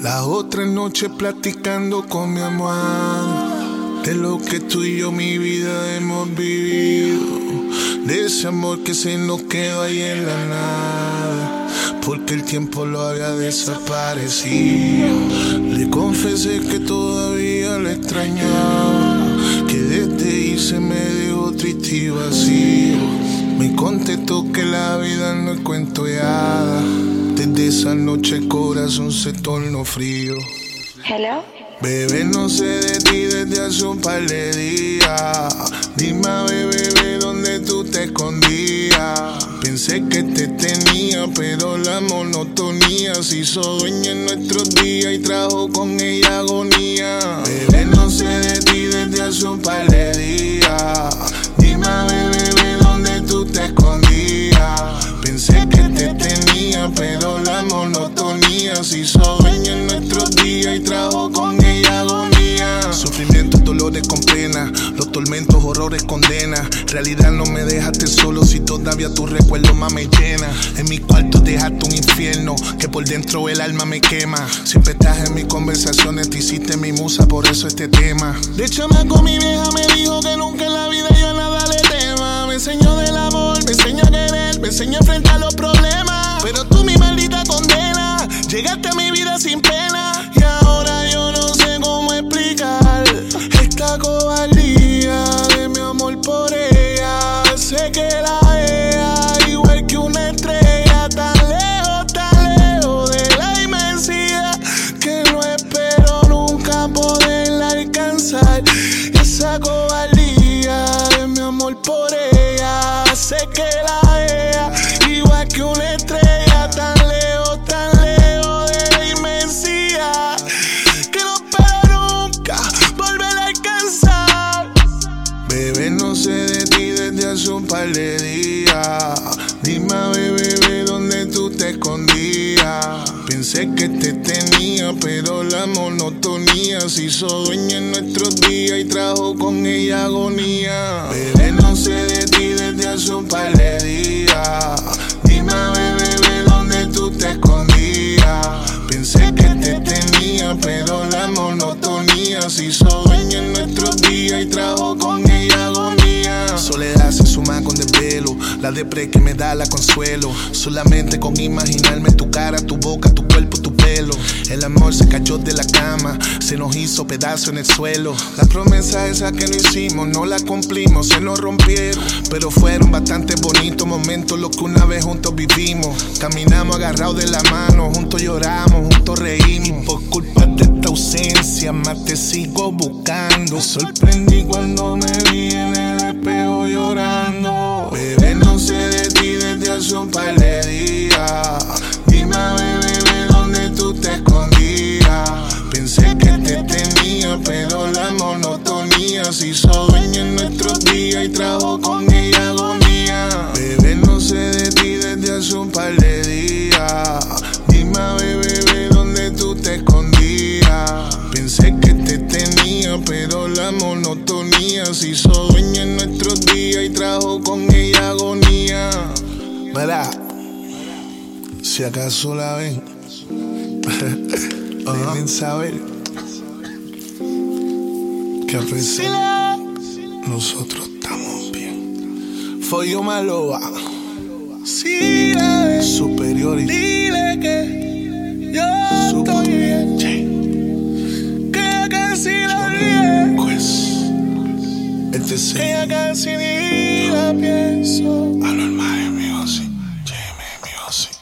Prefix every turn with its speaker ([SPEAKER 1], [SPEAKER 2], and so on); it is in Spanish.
[SPEAKER 1] La otra noche platicando con mi almohada de lo que tú y yo mi vida hemos vivido, de ese amor que se nos quedó ahí en la nada, porque el tiempo lo había desaparecido. Le confesé que todavía la extrañaba, que desde ahí se me dejó triste y vacío. Me contestó que la vida no es cuento de hadas. Desde esa noche el corazón se tornó frío.
[SPEAKER 2] Hello.
[SPEAKER 1] Bebé, no sé de ti desde hace un par de días. Dime, bebé, ¿dónde tú te escondías? Pensé que te tenía, pero la monotonía se hizo dueña en nuestros días y trajo con ella agonía. Bebé, no sé de ti desde hace un par de días. Dime, bebé, ¿dónde tú te escondías? Pensé que te tenía, pero la monotonía se hizo dueña en nuestros días y trajo con ella agonía. Sufrimientos, dolores con pena, los tormentos, horrores, condenas. Realidad no me dejaste solo si todavía tu recuerdo más me llena. En mi cuarto dejaste un infierno que por dentro el alma me quema. Siempre estás en mis conversaciones, te hiciste mi musa, por eso este tema. De chamaco mi vieja me dijo que nunca en la vida yo a nada le tema. Me enseñó del amor, me enseñó a querer, me enseñó a enfrentar los problemas. Pero tú, mi maldita condena, llegaste a mi vida sin pena. Y ahora yo no sé cómo explicar esta cobardía de mi amor por ella. Sé que la vea igual que una estrella, tan lejos de la inmensidad, que no espero nunca poderla alcanzar. Esa cobardía de mi amor por ella. Sé que la vea igual que una estrella, tan lejos de la inmensidad, que no espero nunca volver a alcanzar. Bebé, no sé de ti desde hace un par de días. Dime, bebé, ¿dónde tú te escondías? Pensé que te tenía, pero la monotonía se hizo dueña en nuestros días y trajo con ella agonía. Bebé, no sé de ti desde hace un par de días. Dime, bebé, ¿dónde tú te escondías? Pensé que te tenía, pero la monotonía se hizo dueña en nuestros días y trajo con ella agonía. Soledad se suma con desvelo, la depre que me da la consuelo. Solamente con imaginarme tu cara, tu boca, tu cuerpo, tu pelo. El amor se cayó de la cama, se nos hizo pedazo en el suelo. Las promesas esas que no hicimos, no las cumplimos, se nos rompieron. Pero fueron bastante bonitos momentos los que una vez juntos vivimos. Caminamos agarrados de la mano, juntos lloramos, juntos reímos. Y por culpa de esta ausencia, más te sigo buscando. Me sorprendí cuando me vi en el espejo llorando. Bebé, no sé de ti desde hace un par de días. Dime, bebé, ¿dónde tú te escondías? Pensé que te tenía, pero la monotonía se hizo dueña en nuestros días y trajo con ella agonía. Bebé, no sé de ti desde hace un par de días. Dime, bebé, ¿dónde tú te escondías? Pensé que te tenía, pero la monotonía se hizo dueña en nuestros días y trajo con ella agonía. Verá, si acaso la ven, deben saber que a pesar nosotros estamos bien. Follo Maloba, si la ven, Superiority, dile que yo estoy bien, que casi la olvidé, pues, que ya casi ni la pienso. A lo armaje, mi José, Jamie, mi José.